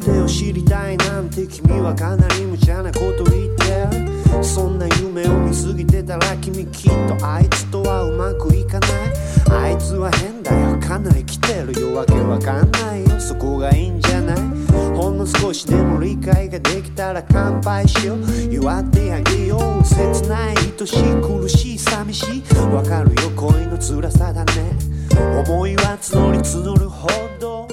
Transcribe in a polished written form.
生を知りたいなんて君はかなり無茶なこと言ってる。そんな夢を見すぎてたら君きっとあいつとはうまくいかない。あいつは変だよ、かなり来てるよ、わけわかんないよ、そこがいいんじゃない。ほんの少しでも理解ができたら乾杯しよう、祝ってあげよう。切ない愛しい苦しい寂しい、わかるよ恋の辛さだね。思いは募り募るほど